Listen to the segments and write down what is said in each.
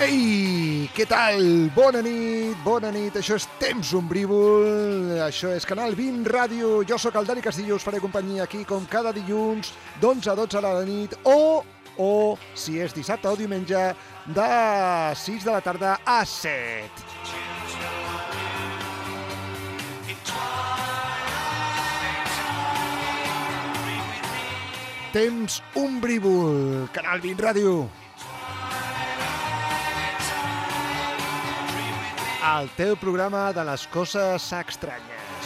Ei, què tal? Bona nit, això és Temps Ombrívol, això és Canal 20 Ràdio, jo sóc el Dani Castillo, us faré companyia aquí com cada dilluns d'11 a 12 a la nit o, si és dissabte o diumenge, de 6 de la tarda a 7. Temps Ombrívol, Canal 20 Ràdio. El teu programa de les coses estranyes.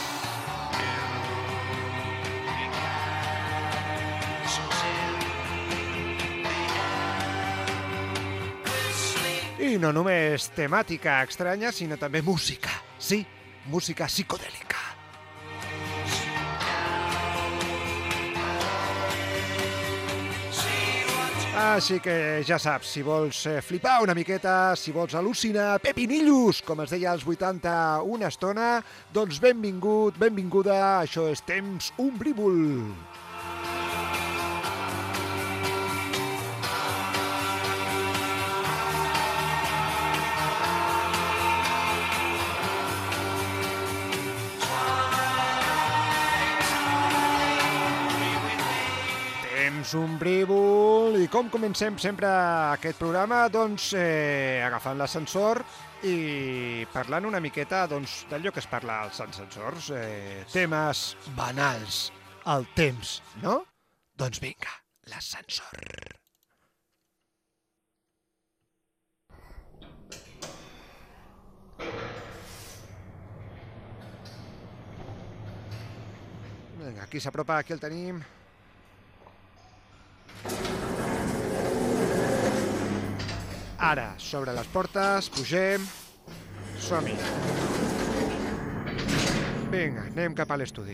I no només temàtica estranya, sinó també música. Sí, música psicodèlica. Així que ja saps, si vols flipar una miqueta, si vols al·lucinar pepinillos, com es deia als 80 una estona, doncs benvingut, benvinguda, això és Temps Ombrívol. Ombrívol. I com comencem sempre aquest programa? Doncs agafant l'ascensor i parlant una miqueta d'allò que es parla als ascensors, temes banals, el temps, no? Doncs vinga, l'ascensor. Vinga, aquí s'apropa, aquí el tenim. Ara, sobre les portes, pugem, som-hi. Vinga, anem cap a l'estudi.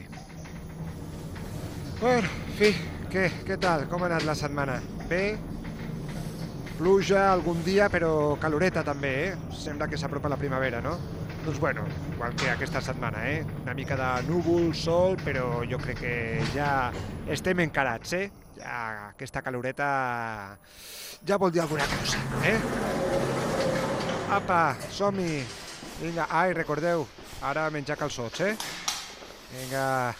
Bueno, fi, què tal? Com ha anat la setmana? Bé? Pluja algun dia, però caloreta també, Sembla que s'apropa la primavera, no? Doncs bueno, igual que aquesta setmana, Una mica de núvol, sol, però jo crec que ja estem encarats, Ja aquesta caloreta ja vol dir alguna cosa, Apa, som-hi! Vinga, ai, recordeu, ara menjar calçots, Vinga.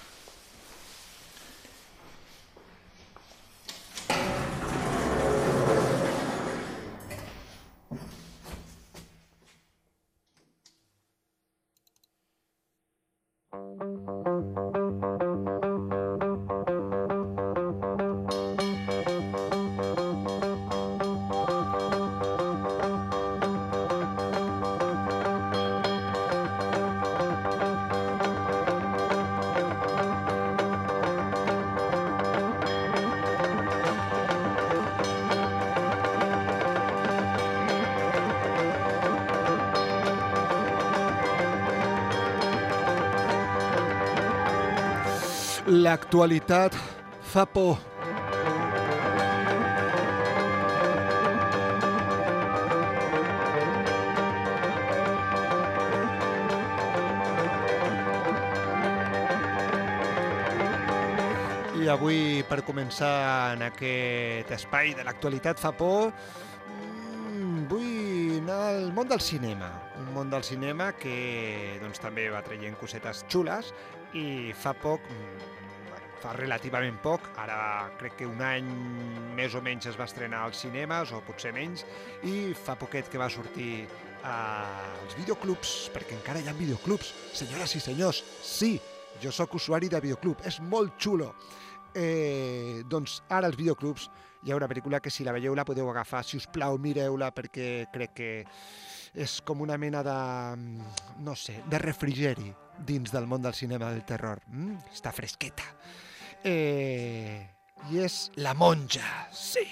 L'actualitat fa por. I avui, per començar en aquest espai de l'actualitat fa por, vull anar al món del cinema. Un món del cinema que també va traient cosetes xules i fa poc, fa relativament poc, ara crec que un any més o menys es va estrenar als cinemes, o potser menys, i fa poquet que va sortir als videoclubs, perquè encara hi ha videoclubs, senyores i senyors, sí, jo sóc usuari de videoclub, és molt xulo. Doncs ara als videoclubs hi ha una pel·lícula que si la veieu la podeu agafar, si us plau mireu-la, perquè crec que és com una mena de, no sé, de refrigeri dins del món del cinema del terror. Està fresqueta. I és La monja, sí.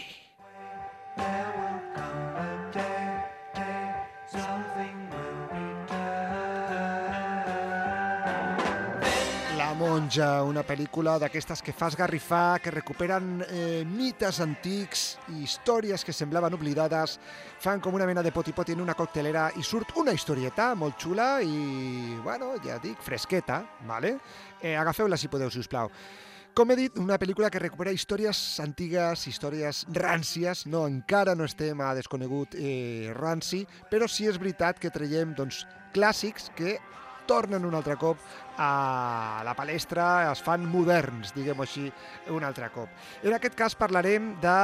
La monja, una pel·lícula d'aquestes que fa esgarrifar, que recuperen mites antics i històries que semblaven oblidades, fan com una mena de poti-poti en una coctelera i surt una historieta molt xula i, bueno, ja dic, fresqueta, vale? Agafeu-la si podeu, si us plau. Com he dit, una pel·lícula que recupera històries antigues, històries ràncies, no, encara no estem a Desconegut ranci, però sí és veritat que traiem clàssics que tornen un altre cop a la palestra, es fan moderns, diguem-ho així, un altre cop. En aquest cas parlarem de,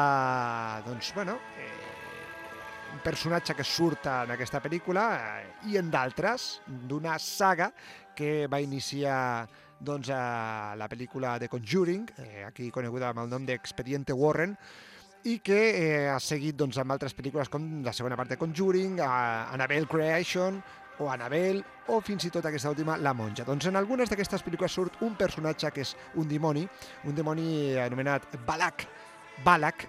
un personatge que surt en aquesta pel·lícula i en d'altres, d'una saga que va iniciar la pel·lícula The Conjuring, aquí coneguda amb el nom d'Expediente Warren, i que ha seguit amb altres pel·lícules com la segona part de Conjuring, Annabelle Creation, o Annabelle, o fins i tot aquesta última, La Monja. En algunes d'aquestes pel·lícules surt un personatge que és un dimoni anomenat Balak,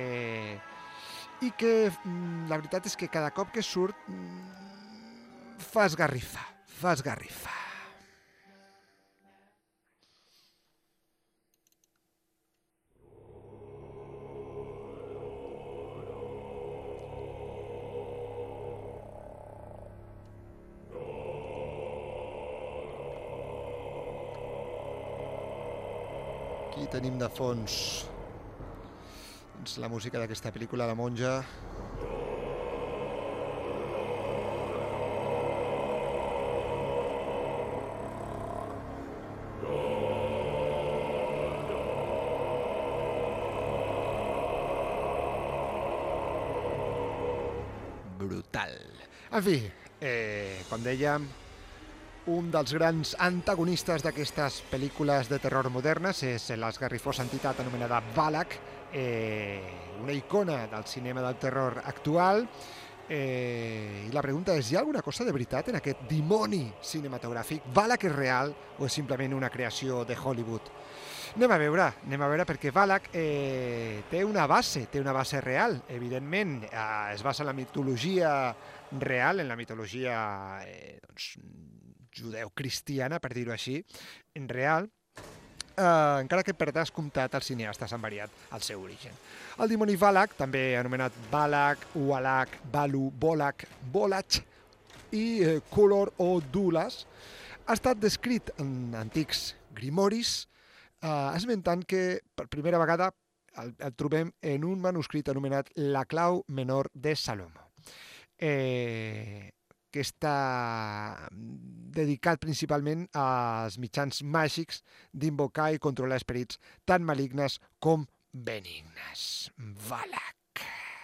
i que la veritat és que cada cop que surt fa esgarrifa. Aquí tenim de fons la música d'aquesta pel·lícula, La Monja. Brutal. En fi, com dèiem, un dels grans antagonistes d'aquestes pel·lícules de terror modernes és l'esgarrifosa entitat anomenada Balak, una icona del cinema del terror actual. I la pregunta és, hi ha alguna cosa de veritat en aquest dimoni cinematogràfic? Balak és real o és simplement una creació de Hollywood? Anem a veure, perquè Balak té una base real, evidentment. Es basa en la mitologia real, en la mitologia judeu-cristiana, per dir-ho així, en real, encara que per descomptat els cineastes han variat el seu origen. El dimoni Balak, també anomenat Balak, Ualak, Balu, Bolak, Bolach i Color o Dulas, ha estat descrit en antics grimoris, esmentant que per primera vegada el trobem en un manuscrit anomenat La clau menor de Salomó, que està dedicat principalment als mitjans màgics d'invocar i controlar esperits tan malignes com benignes. Balak.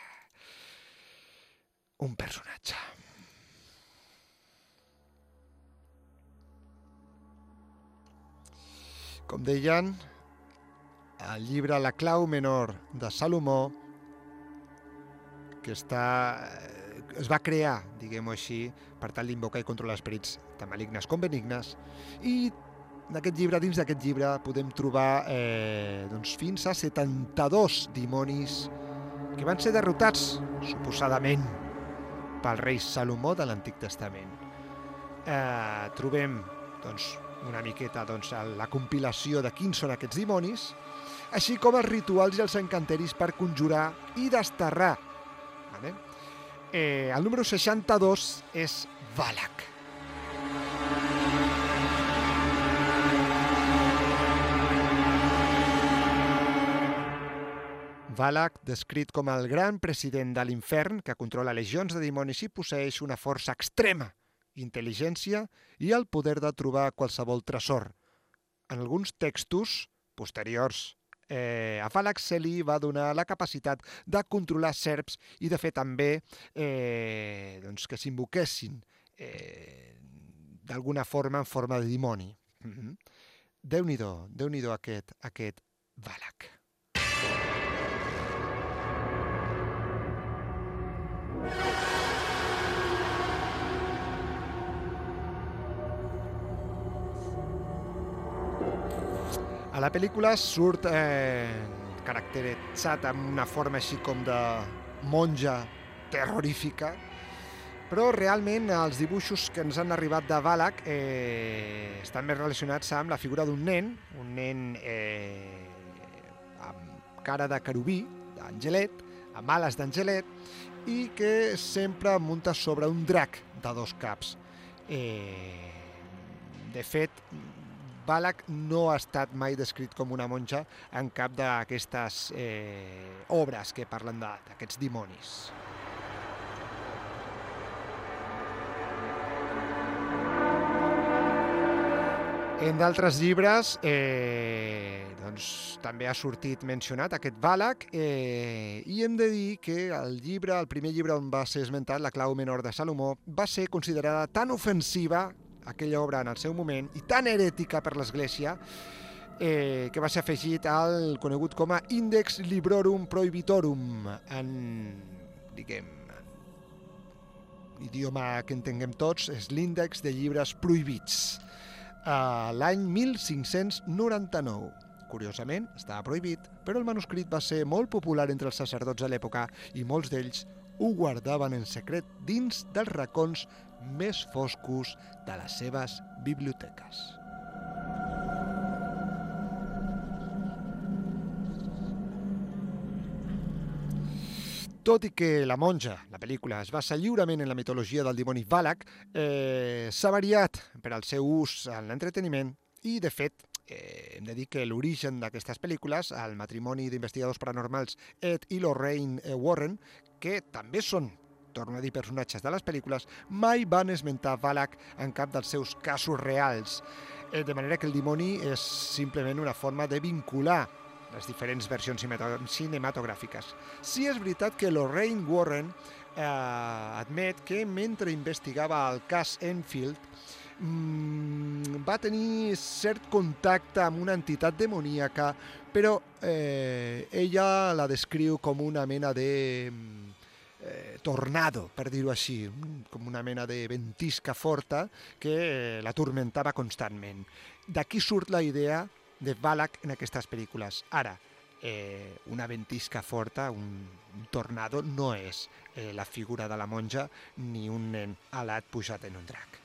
Un personatge. Com deien, el llibre La clau menor de Salomó, que es va crear, diguem-ho així, per tal d'invocar i controlar esperits tan malignes com benignes, i dins d'aquest llibre podem trobar fins a 72 dimonis que van ser derrotats, suposadament, pel rei Salomó de l'Antic Testament. Trobem una miqueta la compilació de quins són aquests dimonis, així com els rituals i els encanteris per conjurar i desterrar. El número 62 és Balak. Balak, descrit com el gran president de l'infern que controla legions de dimonis i posseix una força extrema, intel·ligència i el poder de trobar qualsevol tresor. En alguns textos posteriors, a Balak se li va donar la capacitat de controlar serps i de fer també que s'invoquessin d'alguna forma en forma de dimoni. Déu-n'hi-do aquest Balak. A la pel·lícula surt caracteritzat amb una forma així com de monja terrorífica, però realment els dibuixos que ens han arribat de Balak estan més relacionats amb la figura d'un nen amb cara de querubí, d'angelet, amb ales d'angelet, i que sempre munta sobre un drac de 2 caps. De fet, Valak no ha estat mai descrit com una monja en cap d'aquestes obres que parlen d'aquests dimonis. En d'altres llibres doncs, també ha sortit mencionat aquest Valak i hem de dir que el primer llibre on va ser esmentat, La clau menor de Salomó, va ser considerada tan ofensiva, aquella obra en el seu moment, i tan herètica per l'Església, que va ser afegit al conegut com a Index Librorum Prohibitorum, en, diguem, idioma que entenguem tots, és l'índex de llibres prohibits. L'any 1599. Curiosament, estava prohibit, però el manuscrit va ser molt popular entre els sacerdots de l'època i molts d'ells ho guardaven en secret dins dels racons més foscos de les seves biblioteques. Tot i que La monja, la pel·lícula, es basa lliurement en la mitologia del dimoni Valak, s'ha variat per al seu ús en l'entreteniment i, de fet, hem de dir que l'origen d'aquestes pel·lícules, el matrimoni d'investigadors paranormals Ed i Lorraine Warren, que també són, torno a dir, personatges de les pel·lícules, mai van esmentar Valak en cap dels seus casos reals, de manera que el dimoni és simplement una forma de vincular les diferents versions cinematogràfiques. Sí és veritat que Lorraine Warren admet que mentre investigava el cas Enfield va tenir cert contacte amb una entitat demoníaca, però ella la descriu com una mena de tornado, per dir-ho així, com una mena de ventisca forta que l'atormentava constantment. D'aquí surt la idea de Valak en aquestes pel·lícules. Ara, una ventisca forta, un tornado, no és la figura de la monja ni un nen alat pujat en un drac.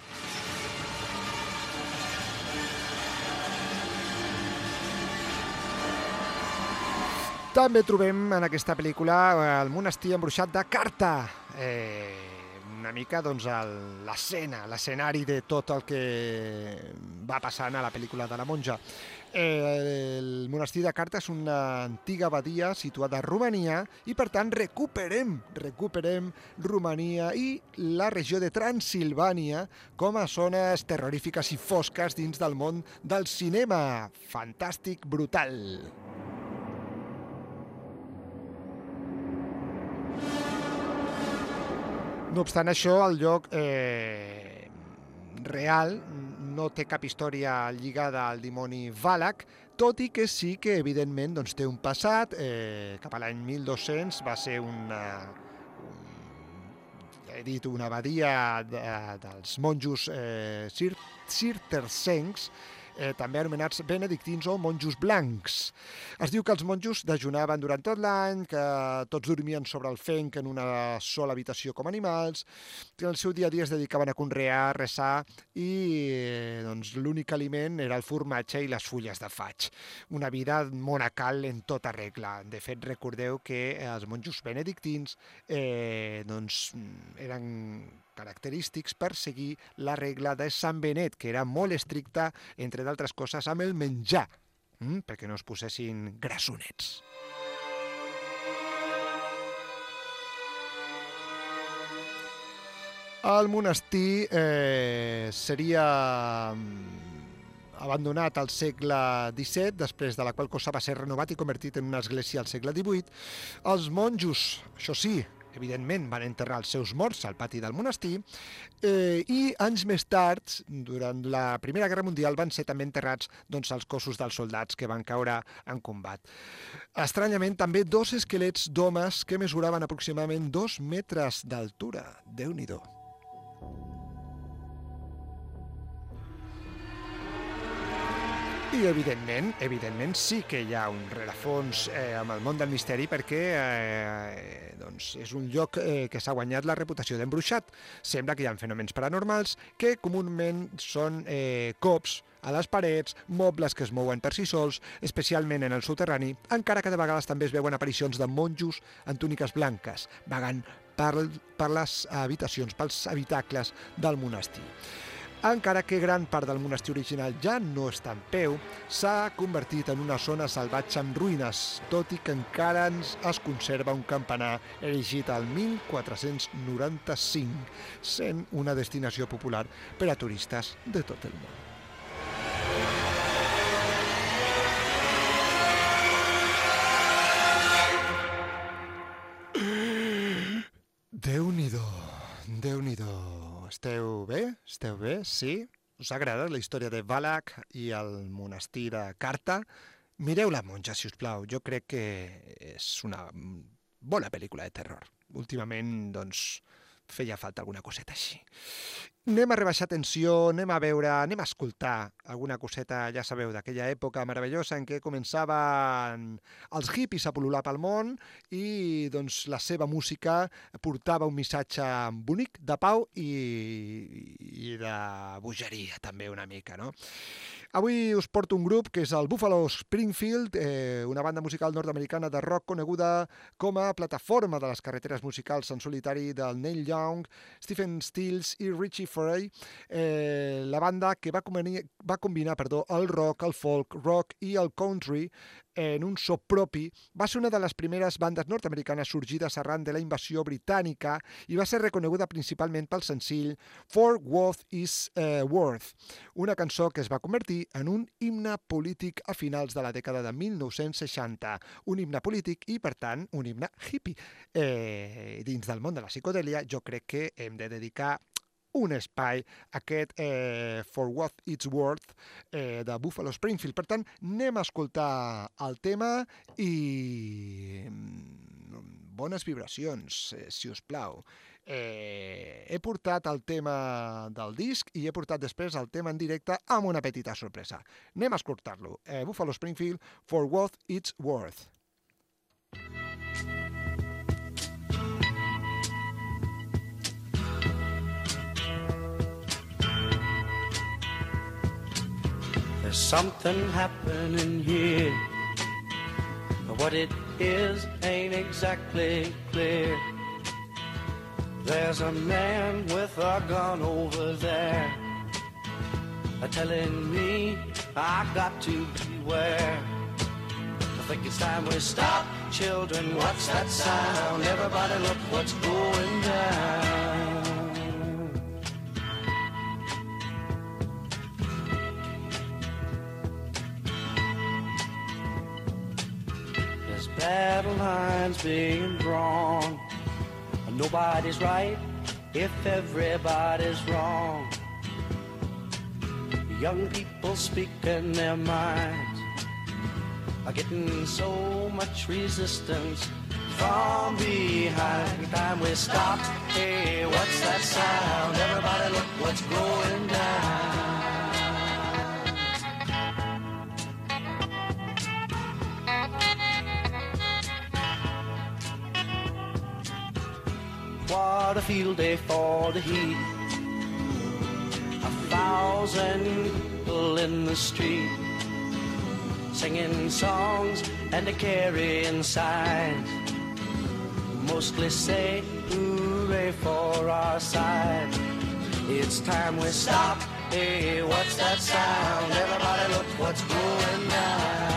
També trobem en aquesta pel·lícula el monestir embruixat de Carta, una mica doncs, l'escenari de tot el que va passant a la pel·lícula de la monja. El monestir de Carta és una antiga abadia situada a Romania i, per tant, recuperem Romania i la regió de Transilvània com a zones terrorífiques i fosques dins del món del cinema. Fantàstic, brutal. No obstant això, el lloc real no té cap història lligada al dimoni Valak, tot i que sí que, evidentment, doncs, té un passat. Cap a l'any 1200 va ser una abadia dels monjos cistercencs, també anomenats benedictins o monjos blancs. Es diu que els monjos dejunaven durant tot l'any, que tots dormien sobre el fenc en una sola habitació com animals, que en el seu dia a dia es dedicaven a conrear, resar i doncs, l'únic aliment era el formatge i les fulles de faig. Una vida monacal en tota regla. De fet, recordeu que els monjos benedictins doncs, eren característics per seguir la regla de Sant Benet, que era molt estricta, entre d'altres coses, amb el menjar, perquè no es posessin grassonets. El monestir seria abandonat al segle XVII, després de la qual cosa va ser renovat i convertit en una església al segle XVIII. Els monjos, això sí, evidentment, van enterrar els seus morts al pati del monestir i anys més tard, durant la Primera Guerra Mundial, van ser també enterrats doncs, els cossos dels soldats que van caure en combat. Estranyament, també 2 esquelets d'homes que mesuraven aproximadament 2 metres d'altura. Déu-n'hi-do. I, evidentment, sí que hi ha un rerefons amb el món del misteri perquè doncs és un lloc que s'ha guanyat la reputació d'embruixat. Sembla que hi ha fenòmens paranormals que comúment són cops a les parets, mobles que es mouen per si sols, especialment en el soterrani, encara que de vegades també es veuen aparicions de monjos en túniques blanques, vagant per les habitacions, pels habitacles del monestir. Encara que gran part del monestir original ja no està en peu, s'ha convertit en una zona salvatge amb ruïnes, tot i que encara es conserva un campanar erigit al 1495, sent una destinació popular per a turistes de tot el món. Déu-n'hi-do, Déu-n'hi-do. Esteu bé? Esteu bé? Sí? Us ha agradat la història de Valak i el monestir de Carta? Mireu La monja, si us plau. Jo crec que és una bona pel·lícula de terror. Últimament, doncs, feia falta alguna coseta així. Anem a rebaixar tensió, anem a veure, anem a escoltar alguna coseta, ja sabeu, d'aquella època meravellosa en què començaven els hippies a pol·lular pel món i doncs, la seva música portava un missatge bonic de pau i de bogeria també una mica, no? Avui us porto un grup que és el Buffalo Springfield, una banda musical nord-americana de rock coneguda com a plataforma de les carreteres musicals en solitari del Neil Young, Stephen Stills i Richie Furay, la banda que va combinar el rock, el folk, rock i el country en un so propi, va ser una de les primeres bandes nord-americanes sorgides arran de la invasió britànica i va ser reconeguda principalment pel senzill For What Is Worth, una cançó que es va convertir en un himne polític a finals de la dècada de 1960, un himne polític i, per tant, un himne hippie. Dins del món de la psicodèlia, jo crec que hem de dedicar un espai, aquest For What It's Worth de Buffalo Springfield. Per tant, anem a escoltar el tema i bones vibracions, si us plau. He portat el tema del disc i he portat després el tema en directe amb una petita sorpresa. Anem a escoltar-lo. Buffalo Springfield, For What It's Worth. There's something happening here, but what it is ain't exactly clear. There's a man with a gun over there, telling me I got to beware. I think it's time we stop, children, what's that sound? Everybody look what's going down. Battle lines being drawn. Nobody's right if everybody's wrong. Young people speaking their minds are getting so much resistance from behind. Time we stop. Hey, what's that sound? Everybody look what's going down. What a field day for the heat. 1,000 people in the street, singing songs and carrying signs, mostly say hooray for our side. It's time we stop. Hey, what's that sound? Everybody look what's going down.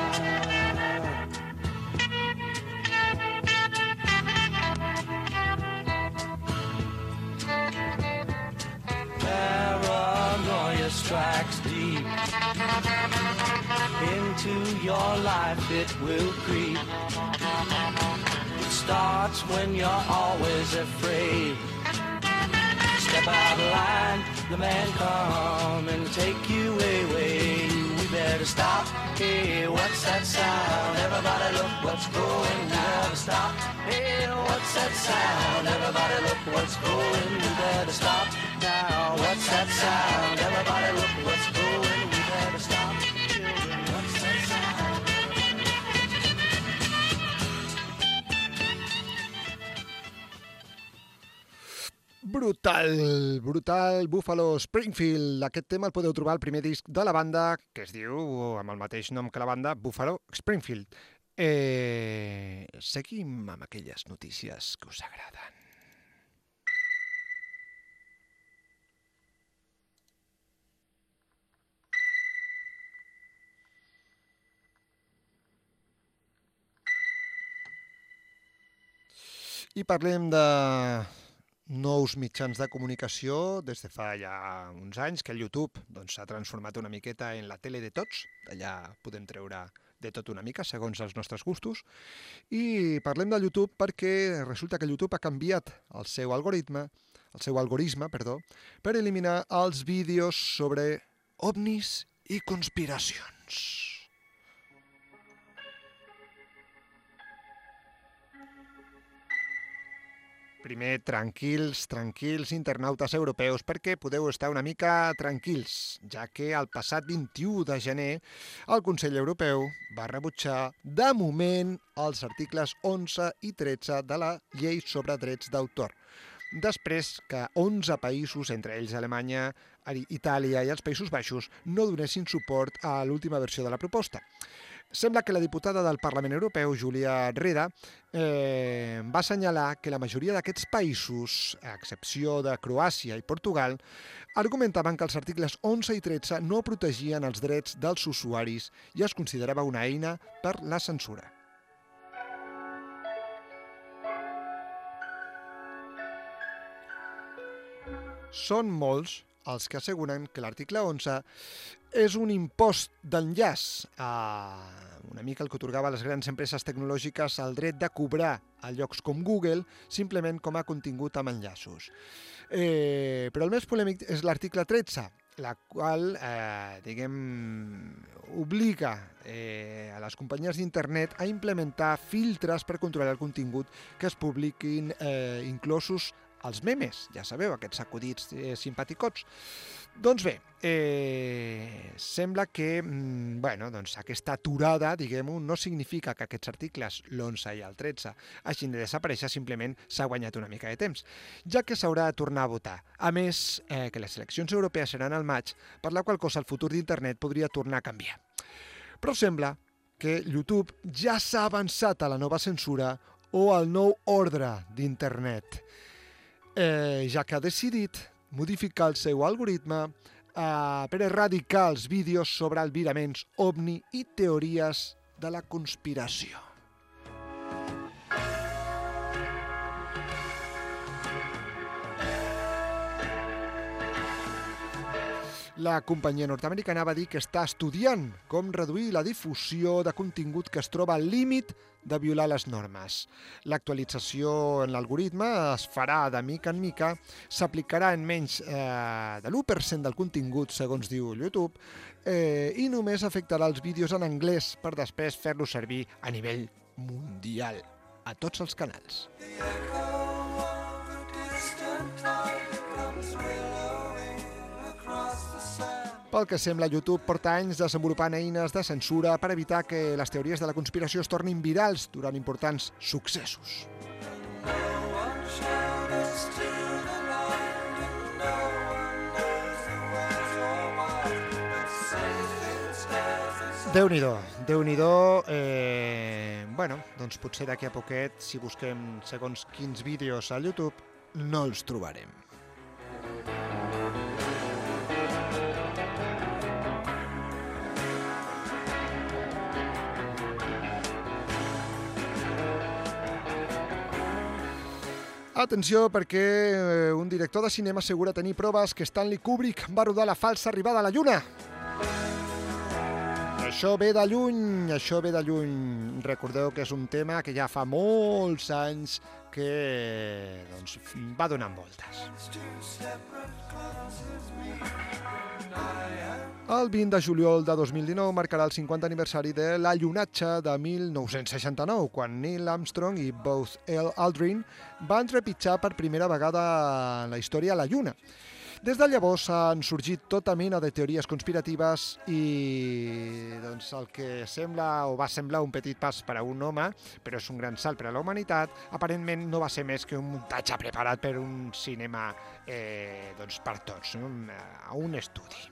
Paranoia strikes deep into your life, it will creep. It starts when you're always afraid. Step out of line, the man come and take you away. We better stop. Hey, what's that sound? Everybody look what's going. We better stop. Hey, what's that sound? Everybody look what's going. We better stop. Now, what's that sound? Everybody look what's going. We better stop. Children, what's that sound? Brutal, brutal, Buffalo Springfield. Aquest tema el podeu trobar al primer disc de la banda, que es diu, amb el mateix nom que la banda, Buffalo Springfield. Seguim amb aquelles notícies que us agraden. I parlem de nous mitjans de comunicació des de fa ja uns anys, que el YouTube s'ha transformat una miqueta en la tele de tots, d'allà podem treure de tot una mica, segons els nostres gustos, i parlem de YouTube perquè resulta que YouTube ha canviat el seu algoritme, per eliminar els vídeos sobre ovnis i conspiracions. Primer, tranquils, internautes europeus, perquè podeu estar una mica tranquils, ja que el passat 21 de gener el Consell Europeu va rebutjar, de moment, els articles 11 i 13 de la Llei sobre Drets d'Autor, després que 11 països, entre ells Alemanya, Itàlia i els Països Baixos, no donessin suport a l'última versió de la proposta. Sembla que la diputada del Parlament Europeu, Julia Reda, va assenyalar que la majoria d'aquests països, a excepció de Croàcia i Portugal, argumentaven que els articles 11 i 13 no protegien els drets dels usuaris i es considerava una eina per la censura. Són molts els que asseguren que l'article 11 és un impost d'enllaç, una mica el que atorgava a les grans empreses tecnològiques el dret de cobrar a llocs com Google simplement com a contingut amb enllaços. Però el més polèmic és l'article 13, la qual, obliga a les companyies d'internet a implementar filtres per controlar el contingut que es publiquin, inclosos els memes, ja sabeu, aquests acudits simpaticots. Doncs bé, sembla que aquesta aturada, diguem-ho, no significa que aquests articles, l'11 i el 13, hagin de desaparèixer, simplement s'ha guanyat una mica de temps, ja que s'haurà de tornar a votar. A més, que les eleccions europees seran al maig, per la qual cosa el futur d'internet podria tornar a canviar. Però sembla que YouTube ja s'ha avançat a la nova censura o al nou ordre d'internet, ja que ha decidit modificar el seu algoritme per erradicar els vídeos sobre albiraments ovni i teories de la conspiració. La companyia nord-americana va dir que està estudiant com reduir la difusió de contingut que es troba al límit de violar les normes. L'actualització en l'algoritme es farà de mica en mica, s'aplicarà en menys de l'1% del contingut, segons diu YouTube, i només afectarà els vídeos en anglès per després fer-los servir a nivell mundial, a tots els canals. Pel que sembla, YouTube porta anys desenvolupant eines de censura per evitar que les teories de la conspiració es tornin virals durant importants successos. Déu-n'hi-do. Doncs potser d'aquí a poquet, si busquem segons quins vídeos a YouTube, no els trobarem. Atenció, perquè un director de cinema assegura tenir proves que Stanley Kubrick va rodar la falsa arribada a la Lluna. Això ve de lluny. Recordeu que és un tema que ja fa molts anys que va donant voltes. El 20 de juliol de 2019 marcarà el 50 aniversari de l'allunatge de 1969, quan Neil Armstrong i Buzz Aldrin van trepitjar per primera vegada en la història a la Lluna. Des de llavors han sorgit tota mena de teories conspiratives i el que sembla o va semblar un petit pas per a un home, però és un gran salt per a la humanitat, aparentment no va ser més que un muntatge preparat per un cinema per tots, a un estudi.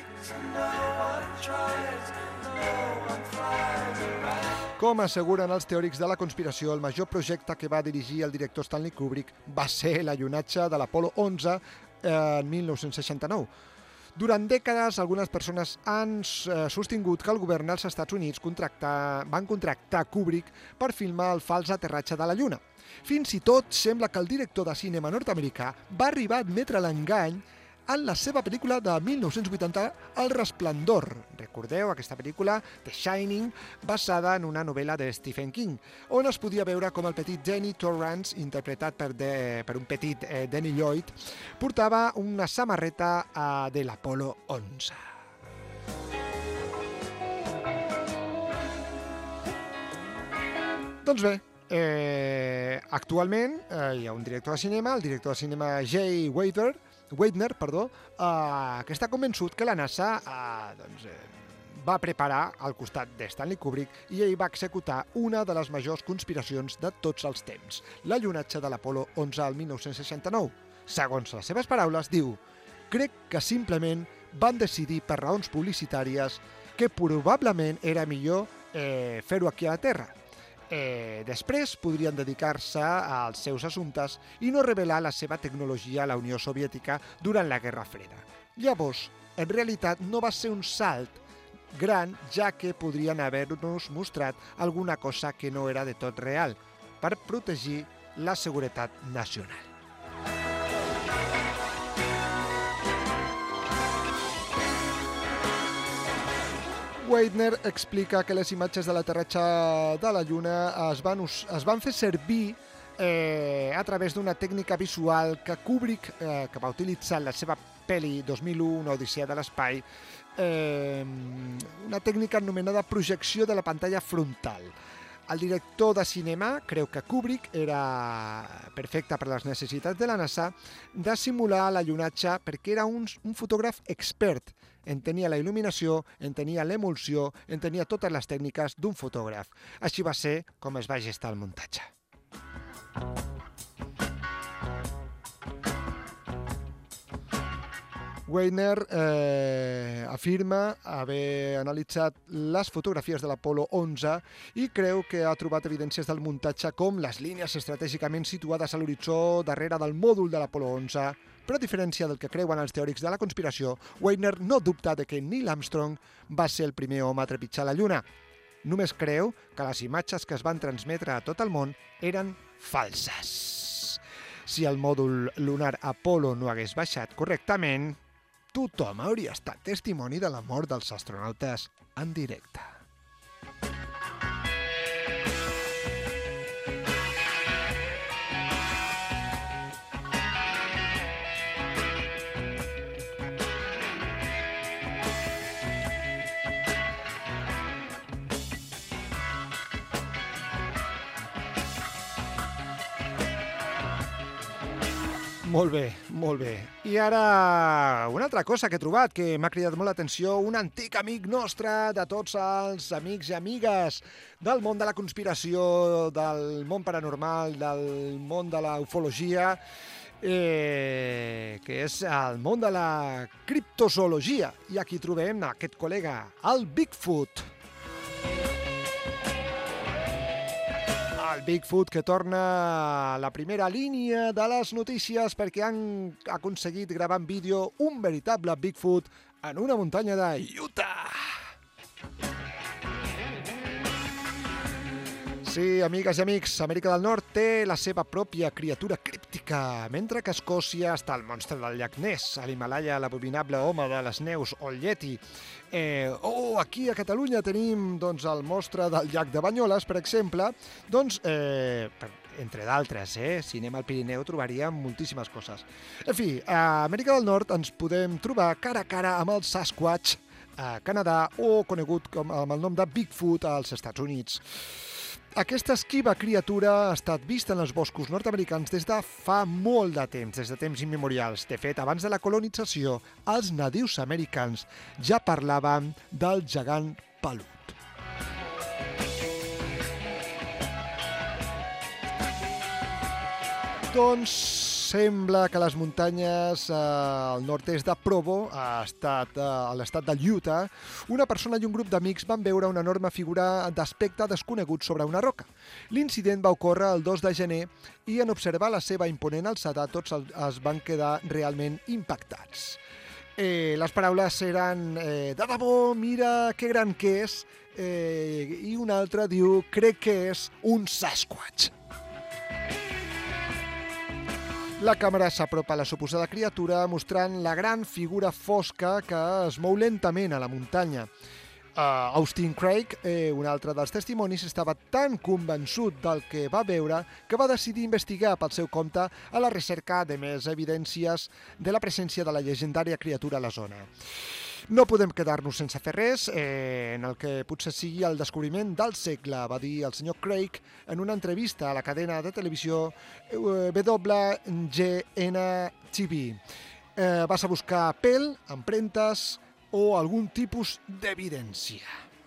Com asseguren els teòrics de la conspiració, el major projecte que va dirigir el director Stanley Kubrick va ser l'allunatge de l'Apollo 11 en 1969. Durant dècades, algunes persones han sostingut que el govern dels Estats Units van contractar Kubrick per filmar el fals aterratge de la Lluna. Fins i tot sembla que el director de cinema nord-americà va arribar a admetre l'engany en la seva pel·lícula de 1980, El Resplendor. Recordeu aquesta pel·lícula, The Shining, basada en una novel·la de Stephen King, on es podia veure com el petit Danny Torrance, interpretat per un petit Danny Lloyd, portava una samarreta de l'Apolo 11. Doncs bé, actualment hi ha un director de cinema, el director de cinema Jay Weidner, que està convençut que la NASA va preparar al costat de Stanley Kubrick i ell va executar una de les majors conspiracions de tots els temps, l'allunatge de l'Apolo 11 al 1969. Segons les seves paraules, diu: «Crec que simplement van decidir per raons publicitàries que probablement era millor fer-ho aquí a la Terra. Després podrien dedicar-se als seus assumptes i no revelar la seva tecnologia a la Unió Soviètica durant la Guerra Freda. Llavors, en realitat no va ser un salt gran, ja que podrien haver-nos mostrat alguna cosa que no era de tot real, per protegir la seguretat nacional». Weidner explica que les imatges de l'aterratge de la Lluna es van fer servir a través d'una tècnica visual que Kubrick, que va utilitzar en la seva pel·li 2001, Una odissea de l'espai, una tècnica anomenada projecció de la pantalla frontal. El director de cinema creu que Kubrick era perfecte per a les necessitats de la NASA de simular l'allunatge perquè era un fotògraf expert. Entenia la il·luminació, entenia l'emulsió, entenia totes les tècniques d'un fotògraf. Així va ser com es va gestar el muntatge. Weidner afirma haver analitzat les fotografies de l'Apolo 11 i creu que ha trobat evidències del muntatge com les línies estratègicament situades a l'horitzó darrere del mòdul de l'Apolo 11, però a diferència del que creuen els teòrics de la conspiració, Weidner no dubta de que Neil Armstrong va ser el primer home a trepitjar la Lluna. Només creu que les imatges que es van transmetre a tot el món eren falses. Si el mòdul lunar Apollo no hagués baixat correctament, tothom hauria estat testimoni de la mort dels astronautes en directe. Molt bé, molt bé. I ara una altra cosa que he trobat que m'ha cridat molt l'atenció, un antic amic nostre, de tots els amics i amigues del món de la conspiració, del món paranormal, del món de la ufologia, que és el món de la criptozoologia. I aquí trobem aquest col·lega, el Bigfoot. El Bigfoot que torna a la primera línia de les notícies perquè han aconseguit gravar en vídeo un veritable Bigfoot en una muntanya de Utah. Sí, amigues i amics, Amèrica del Nord té la seva pròpia criatura críptica, mentre que a Escòcia està el monstre del llac Ness, a l'Himalaya l'abominable home de les neus o el Yeti. Aquí a Catalunya tenim el monstre del llac de Banyoles, per exemple, entre d'altres, si anem al Pirineu trobaríem moltíssimes coses. En fi, a Amèrica del Nord ens podem trobar cara a cara amb el Sasquatch a Canadà o conegut amb el nom de Bigfoot als Estats Units. Aquesta esquiva criatura ha estat vista en els boscos nord-americans des de fa molt de temps, des de temps immemorials. De fet, abans de la colonització, els nadius americans ja parlaven del gegant pelut. Doncs sembla que les muntanyes al nord-est de Provo, a l'estat del Utah, una persona i un grup d'amics van veure una enorme figura d'aspecte desconegut sobre una roca. L'incident va ocórrer el 2 de gener i en observar la seva imponent alçada tots es van quedar realment impactats. Les paraules eren de debò, mira que gran que és, i un altre diu crec que és un Sasquatch. La càmera s'apropa a la suposada criatura mostrant la gran figura fosca que es mou lentament a la muntanya. Austin Craig, un altre dels testimonis, estava tan convençut del que va veure que va decidir investigar pel seu compte a la recerca de més evidències de la presència de la llegendària criatura a la zona. No podem quedar-nos sense fer res en el que potser sigui el descobriment del segle, va dir el senyor Craig en una entrevista a la cadena de televisió WGN-TV. Vas a buscar pèl, empremtes o algun tipus d'evidència.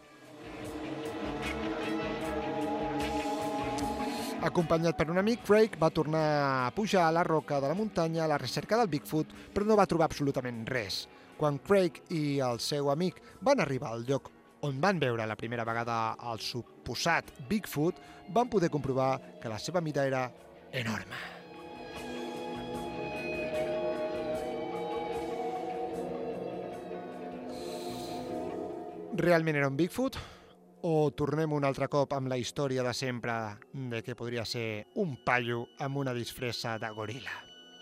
Acompanyat per un amic, Craig va tornar a pujar a la roca de la muntanya a la recerca del Bigfoot, però no va trobar absolutament res. Quan Craig i el seu amic van arribar al lloc on van veure la primera vegada el suposat Bigfoot, van poder comprovar que la seva mida era enorme. Realment era un Bigfoot? O tornem un altre cop amb la història de sempre de que podria ser un paio amb una disfressa de goril·la?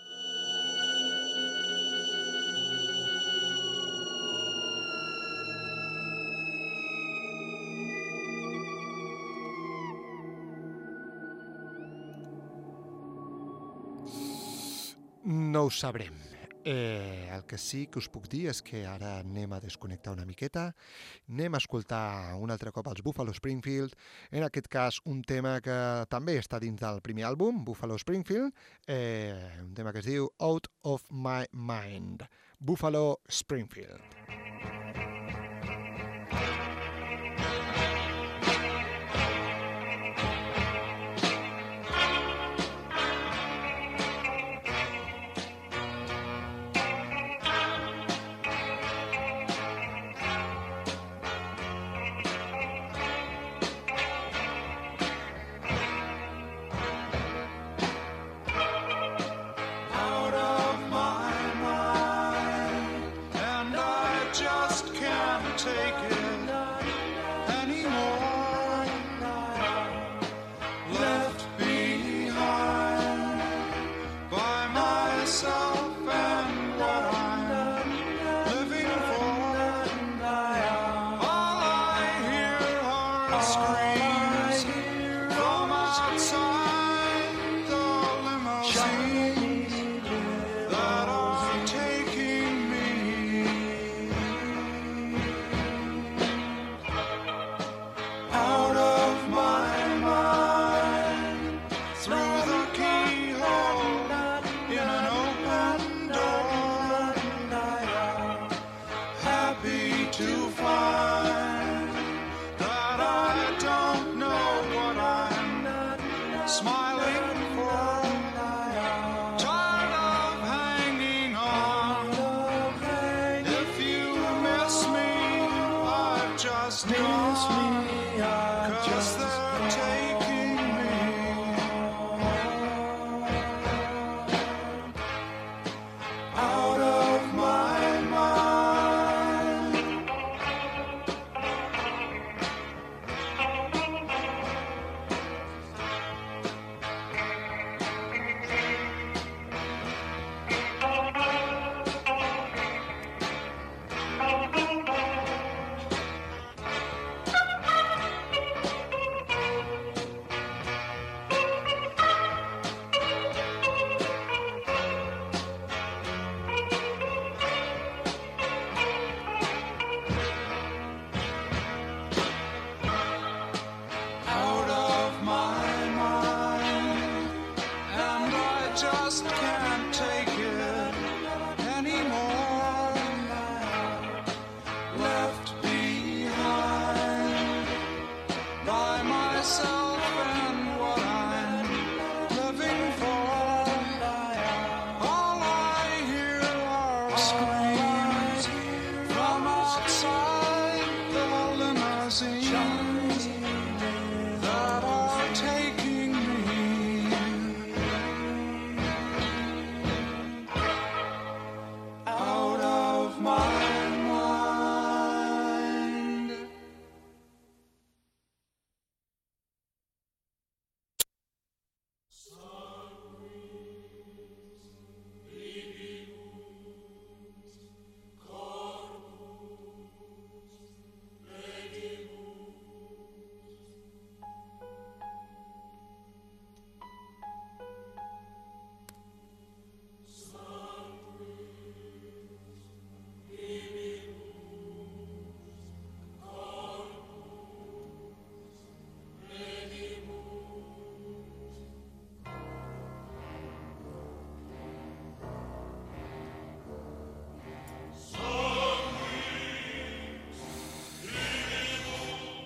No ho sabrem. El que sí que us puc dir és que ara anem a desconnectar una miqueta, anem a escoltar un altre cop els Buffalo Springfield, en aquest cas un tema que també està dins del primer àlbum, Buffalo Springfield, un tema que es diu Out of My Mind, Buffalo Springfield.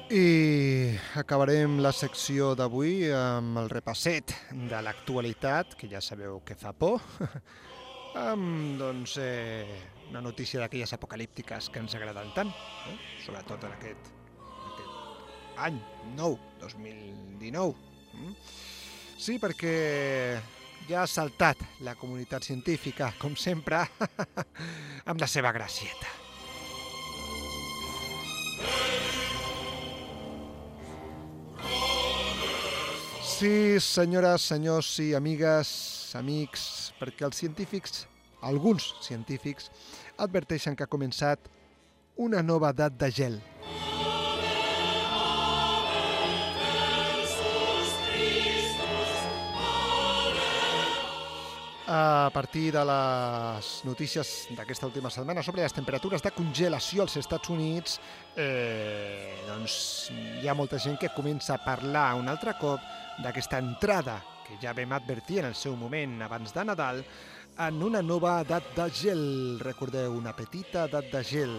I acabarem la secció d'avui amb el repasset de l'actualitat, que ja sabeu que fa por, amb una notícia d'aquelles apocalíptiques que ens agraden tant, sobretot en aquest any nou, 2019. Sí, perquè ja ha saltat la comunitat científica, com sempre, amb la seva gracieta. Sí, senyores, senyors i amigues, amics, perquè els científics, alguns científics, adverteixen que ha començat una nova edat de gel. A partir de les notícies d'aquesta última setmana sobre les temperatures de congelació als Estats Units, hi ha molta gent que comença a parlar un altre cop d'aquesta entrada, que ja vam advertir en el seu moment abans de Nadal, en una nova edat de gel. Recordeu, una petita edat de gel.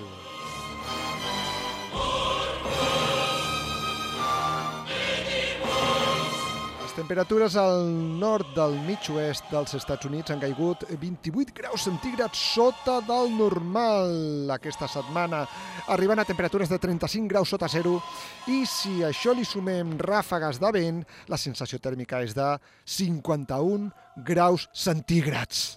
Les temperatures al nord del mig-oest dels Estats Units han caigut 28 graus centígrads sota del normal aquesta setmana, arribant a temperatures de 35 graus sota zero, i si a això li sumem ràfegues de vent, la sensació tèrmica és de 51 graus centígrads.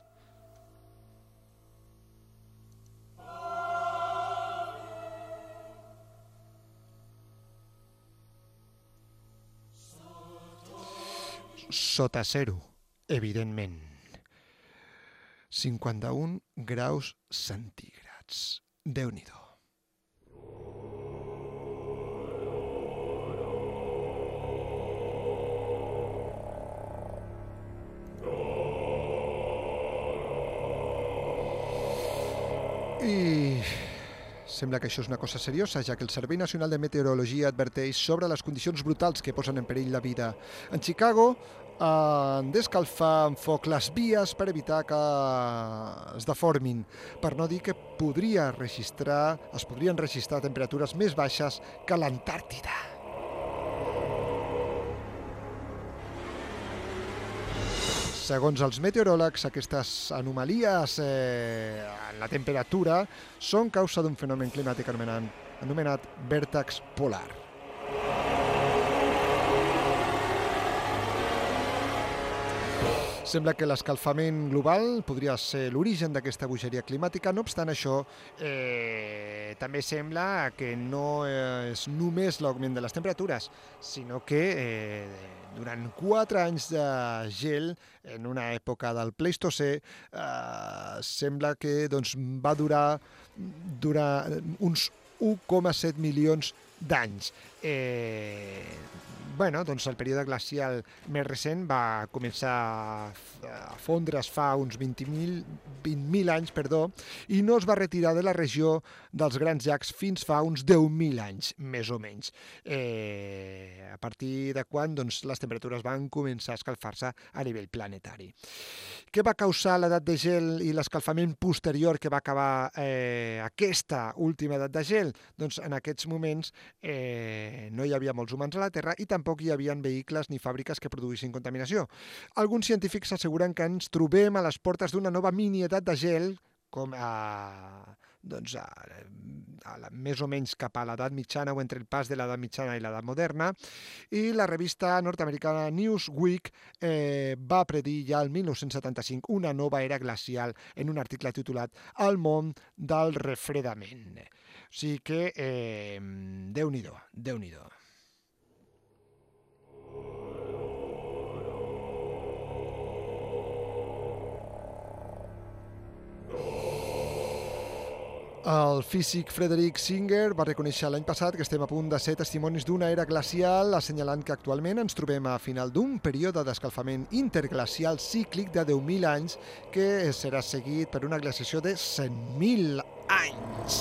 Sota zero, evidentment. 51 graus centígrads. Déu-n'hi-do. I sembla que això és una cosa seriosa, ja que el Servei Nacional de Meteorologia adverteix sobre les condicions brutals que posen en perill la vida. En Chicago han d'escalfar amb foc les vies per evitar que es deformin, per no dir que es podrien registrar temperatures més baixes que a l'Antàrtida. Segons els meteoròlegs, aquestes anomalies en la temperatura són causa d'un fenomen climàtic anomenat vèrtex polar. Sembla que l'escalfament global podria ser l'origen d'aquesta bogeria climàtica. No obstant això, també sembla que no és només l'augment de les temperatures, sinó que durant 4 anys de gel, en una època del Pleistocè, sembla que va durar uns 1,7 milions d'anys. El període glacial més recent va començar a fondre's fa uns 20.000 anys, i no es va retirar de la regió dels grans llacs fins fa uns 10.000 anys, més o menys. A partir de quan les temperatures van començar a escalfar-se a nivell planetari. Què va causar l'edat de gel i l'escalfament posterior que va acabar aquesta última edat de gel? Doncs en aquests moments no hi havia molts humans a la Terra i tampoc hi havia vehicles ni fàbriques que produïssin contaminació. Alguns científics asseguren que ens trobem a les portes d'una nova mini-edat de gel, com més o menys cap a l'edat mitjana o entre el pas de l'edat mitjana i l'edat moderna, i la revista nord-americana Newsweek va predir ja el 1975 una nova era glacial en un article titulat El món del refredament. O sigui que Déu-n'hi-do, Déu-n'hi-do. El físic Frederick Singer va reconèixer l'any passat que estem a punt de ser testimonis d'una era glacial, assenyalant que actualment ens trobem a final d'un període d'escalfament interglacial cíclic de 10.000 anys que serà seguit per una glaciació de 100.000 anys.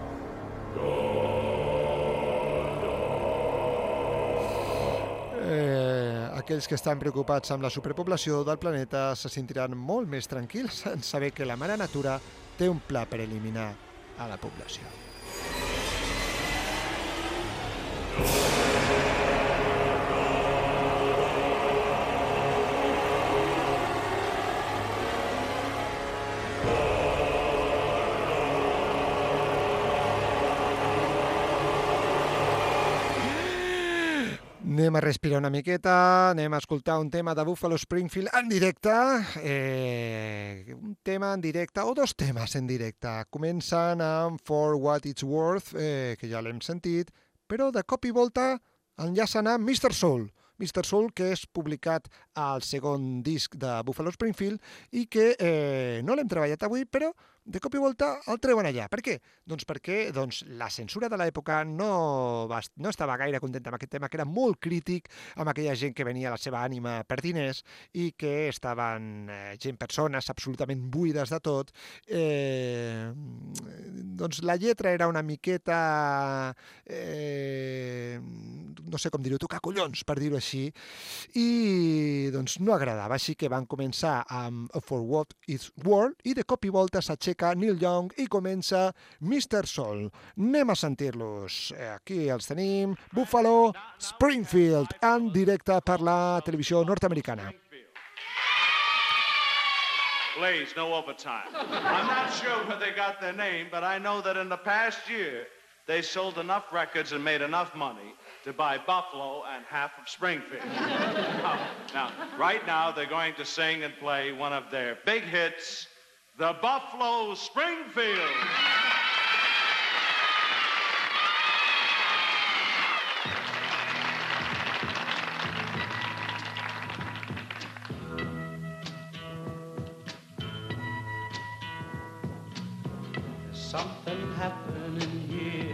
Aquells que estan preocupats amb la superpoblació del planeta se sentiran molt més tranquils en saber que la mare natura té un pla per eliminar a la població. Anem a respirar una miqueta, anem a escoltar un tema de Buffalo Springfield en directe, un tema en directe, o dos temes en directe. Comencen amb For What It's Worth, que ja l'hem sentit, però de cop i volta enllacen amb Mr. Soul. Mr. Soul, que és publicat al segon disc de Buffalo Springfield i que no l'hem treballat avui, però de cop i volta el treuen allà. Per què? Doncs perquè la censura de l'època no estava gaire contenta amb aquest tema, que era molt crític amb aquella gent que venia a la seva ànima per diners i que estaven persones absolutament buides de tot. Doncs la lletra era una miqueta, no sé com dir-ho, tocar collons, per dir-ho així, i doncs no agradava, així que van començar amb For What It's Worth i de cop i volta s'aixeca Neil Young i comença Mr. Soul. Anem a sentir-los. Aquí els tenim, Buffalo Springfield, en directe per la televisió nord-americana. Blaze, no overtime. I'm not sure where they got their name, but I know that in the past year, they sold enough records and made enough money to buy Buffalo and half of Springfield. Now, right now, they're going to sing and play one of their big hits, the Buffalo Springfield. There's something happening here.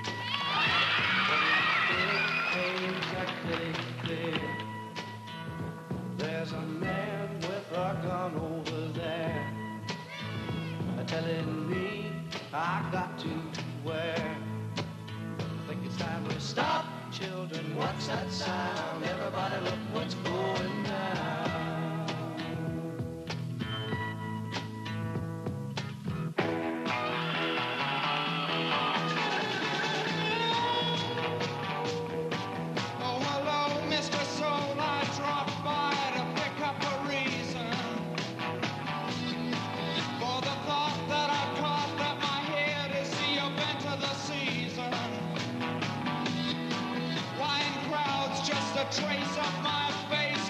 Exactly clear. There's a man with a gun over there, telling me I got to beware. I think it's time to stop, children. What's that sound? Everybody look what's going down. Trace of my face.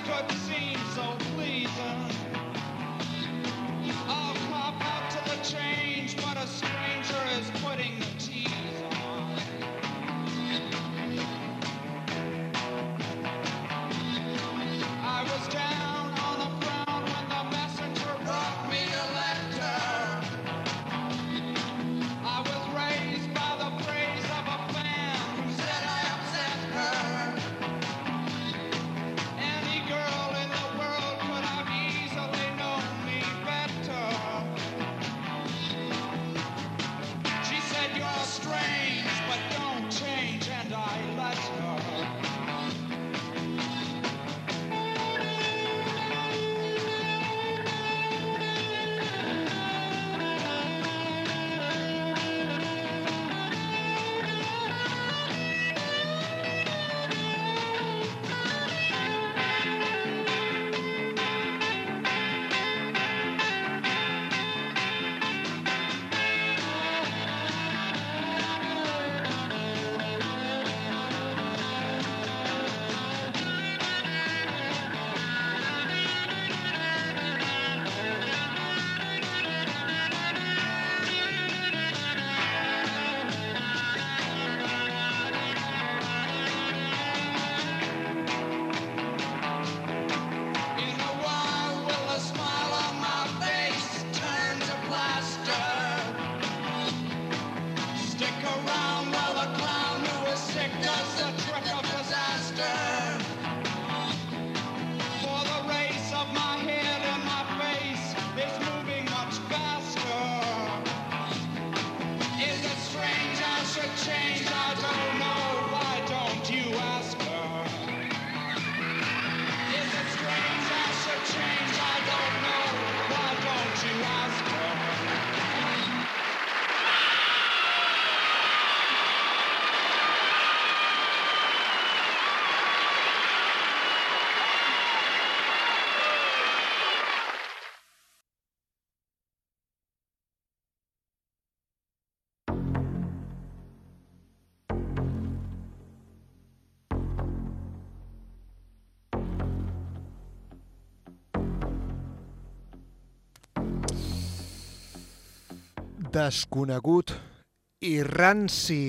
Desconegut i ranci.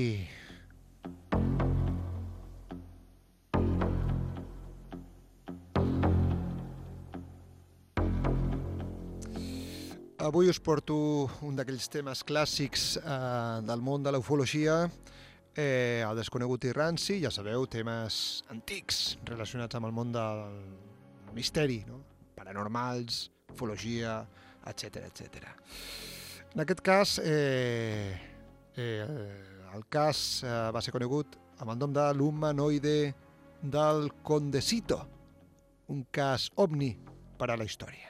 Avui us porto un d'aquells temes clàssics del món de la ufologia, el desconegut i ranci, ja sabeu, temes antics relacionats amb el món del misteri, no? Paranormals, ufologia, etc etc. En aquest cas, el cas va ser conegut amb el nom de l'humanoide del Condesito, un cas ovni per a la història.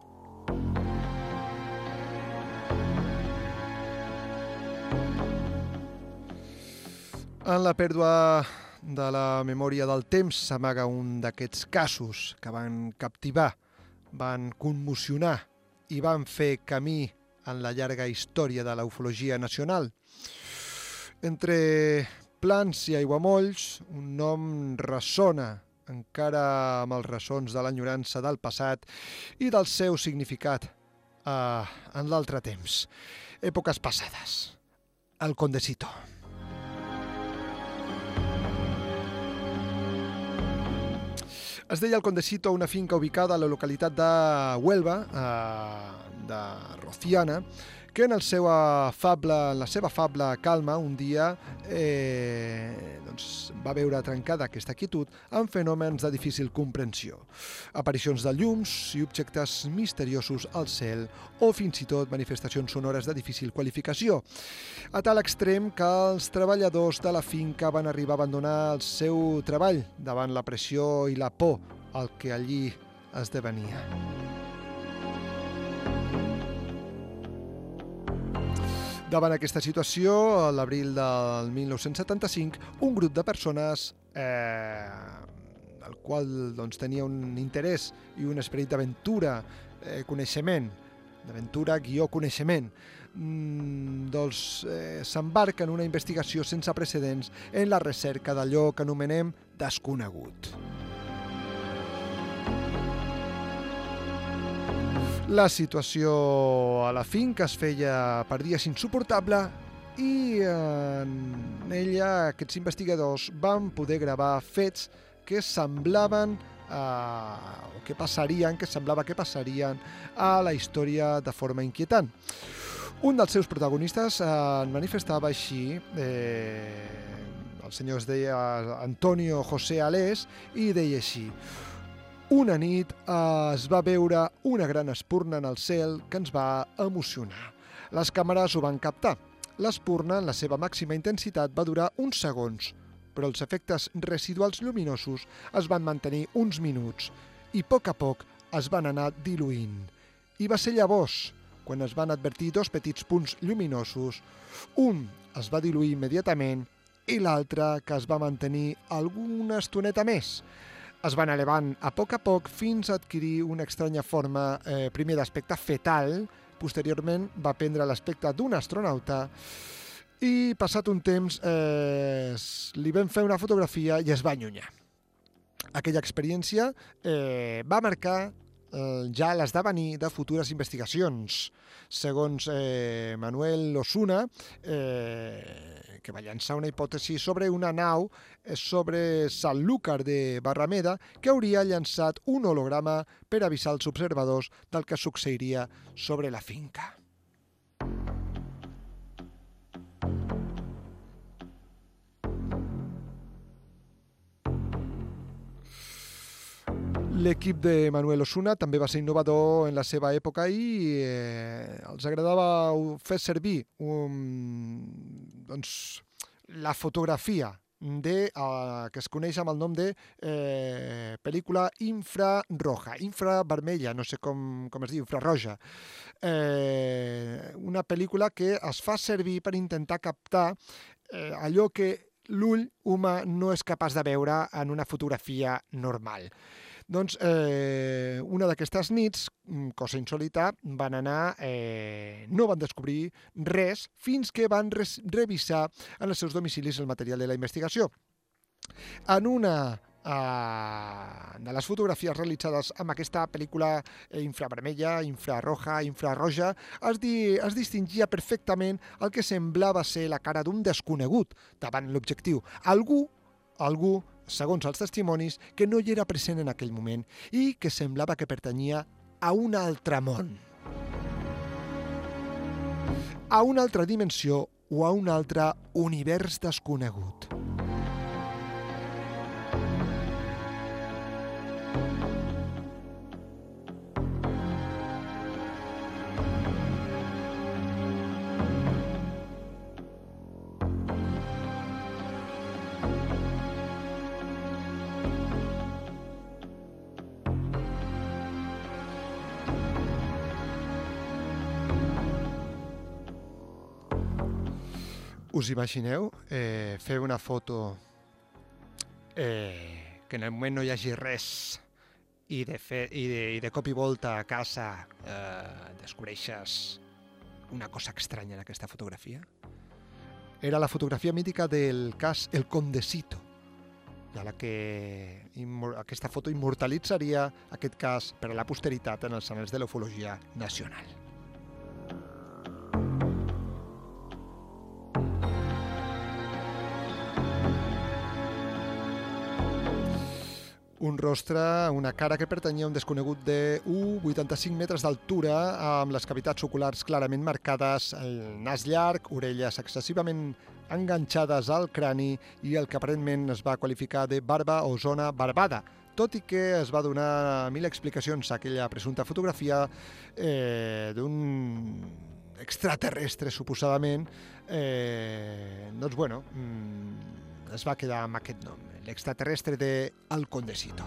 En la pèrdua de la memòria del temps s'amaga un d'aquests casos que van captivar, van commocionar i van fer camí en la llarga història de la ufologia nacional. Entre plans i aiguamolls, un nom ressona encara amb els ressons de l'enyorança del passat i del seu significat en l'altre temps. Èpoques passades. El Condesito. Es deia el Condesito, una finca ubicada a la localitat de Huelva, de Rociana, que en la seva fable calma un dia va veure trencada aquesta quietud amb fenòmens de difícil comprensió. Aparicions de llums i objectes misteriosos al cel o fins i tot manifestacions sonores de difícil qualificació. A tal extrem que els treballadors de la finca van arribar a abandonar el seu treball davant la pressió i la por al que allí esdevenia. Davant aquesta situació, a l'abril del 1975, un grup de persones, el qual tenia un interès i un esperit d'aventura, coneixement, d'aventura-coneixement, s'embarca en una investigació sense precedents en la recerca d'allò que anomenem desconegut. La situació a la finca es feia per dies insuportable i en ella aquests investigadors van poder gravar fets que semblaven que passarien a la història de forma inquietant. Un dels seus protagonistes en manifestava així, el senyor es deia Antonio José Alés i deia així: una nit es va veure una gran espurna en el cel que ens va emocionar. Les càmeres ho van captar. L'espurna, en la seva màxima intensitat, va durar uns segons, però els efectes residuals lluminosos es van mantenir uns minuts i a poc es van anar diluint. I va ser llavors quan es van advertir dos petits punts lluminosos. Un es va diluir immediatament i l'altre que es va mantenir alguna estoneta més. Es van elevant a poc fins a adquirir una estranya forma, primer d'aspecte fetal, posteriorment va prendre l'aspecte d'un astronauta i passat un temps li vam fer una fotografia i es va allunyar. Aquella experiència va marcar ja l'esdevenir de futures investigacions. Segons Manuel Osuna, que va llançar una hipòtesi sobre una nau sobre Sanlúcar de Barrameda que hauria llançat un holograma per avisar els observadors del que succeiria sobre la finca. L'equip de Manuel Osuna també va ser innovador en la seva època i els agradava fer servir la fotografia que es coneix amb el nom de pel·lícula infravermella, no sé com es diu, infraroja. Una pel·lícula que es fa servir per intentar captar allò que l'ull humà no és capaç de veure en una fotografia normal. Doncs una d'aquestes nits, cosa insòlita, van anar, no van descobrir res fins que van revisar en els seus domicilis el material de la investigació. En una de les fotografies realitzades amb aquesta pel·lícula infravermella, infrarroja, infraroja, es distingia perfectament el que semblava ser la cara d'un desconegut davant l'objectiu. Algú, segons els testimonis, que no hi era present en aquell moment i que semblava que pertanyia a un altre món, a una altra dimensió o a un altre univers desconegut. Us imagineu fer una foto que en el moment no hi hagi res i de cop i volta a casa descobreixes una cosa estranya en aquesta fotografia? Era la fotografia mítica del cas El Condesito, de la que aquesta foto immortalitzaria aquest cas per a la posteritat en els annals de l'ufologia nacional. Un rostre, una cara que pertanyia a un desconegut de 1,85 metres d'altura, amb les cavitats oculars clarament marcades, el nas llarg, orelles excessivament enganxades al crani i el que aparentment es va qualificar de barba o zona barbada, tot i que es va donar 1000 explicacions a aquella presumpta fotografia d'un extraterrestre, suposadament, doncs bueno, es va quedar amb aquest nom, l'extraterrestre de El Condesito.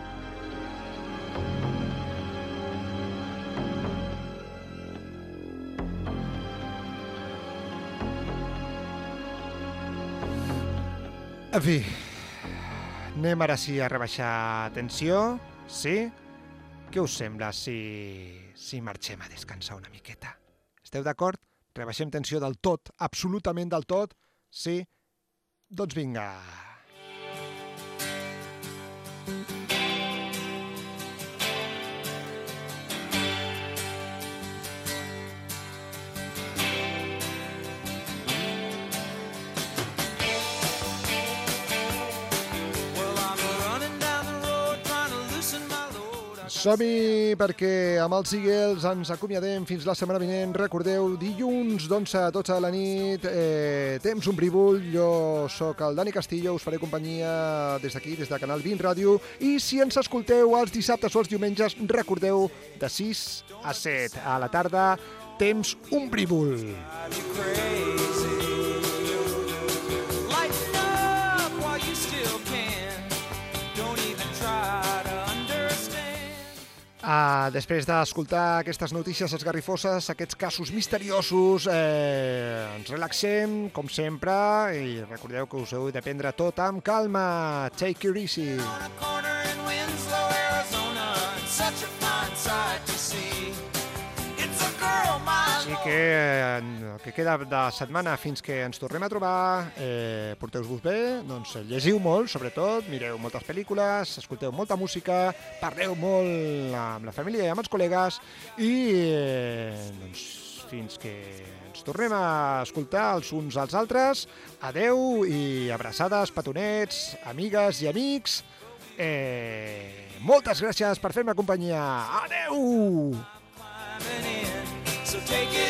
En fi, anem ara sí a rebaixar tensió, sí? Què us sembla si marxem a descansar una miqueta? Esteu d'acord? Rebaixem tensió del tot, absolutament del tot, sí? Doncs vinga. Som-hi, perquè amb els Eagles ens acomiadem fins la setmana vinent. Recordeu, dilluns d'11 a 12 de la nit, temps ombrívol. Jo sóc el Dani Castillo, us faré companyia des d'aquí, des de Canal 20 Ràdio. I si ens escolteu els dissabtes o els diumenges, recordeu, de 6 a 7 a la tarda, temps ombrívol. Després d'escoltar aquestes notícies esgarrifoses, aquests casos misteriosos, ens relaxem, com sempre, i recordeu que us heu de prendre tot amb calma. Take it easy. Així que el que queda de setmana fins que ens tornem a trobar, porteu-vos bé, doncs llegiu molt, sobretot, mireu moltes pel·lícules, escolteu molta música, parleu molt amb la família i amb els col·legues i doncs fins que ens tornem a escoltar els uns als altres. Adeu i abraçades, petonets, amigues i amics. Moltes gràcies per fer-me companyia. Adeu! So take it